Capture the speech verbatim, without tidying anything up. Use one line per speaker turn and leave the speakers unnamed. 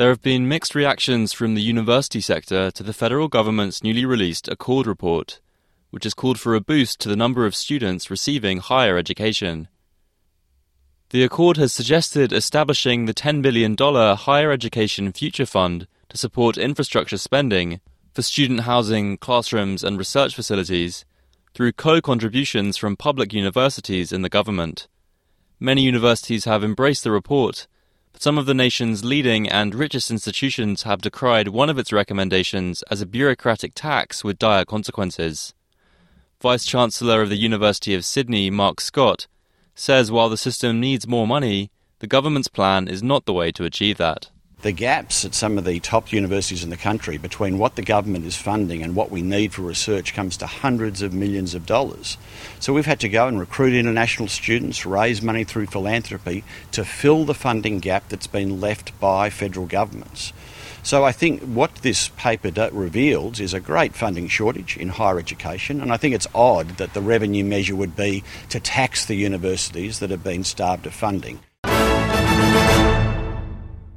There have been mixed reactions from the university sector to the federal government's newly released Accord report, which has called for a boost to the number of students receiving higher education. The Accord has suggested establishing the ten billion dollars Higher Education Future Fund to support infrastructure spending for student housing, classrooms and research facilities through co-contributions from public universities and the government. Many universities have embraced the report, but some of the nation's leading and richest institutions have decried one of its recommendations as a bureaucratic tax with dire consequences. Vice-Chancellor of the University of Sydney, Mark Scott, says while the system needs more money, the government's plan is not the way to achieve that.
The gaps at some of the top universities in the country between what the government is funding and what we need for research comes to hundreds of millions of dollars. So we've had to go and recruit international students, raise money through philanthropy to fill the funding gap that's been left by federal governments. So I think what this paper do- reveals is a great funding shortage in higher education, and I think it's odd that the revenue measure would be to tax the universities that have been starved of funding.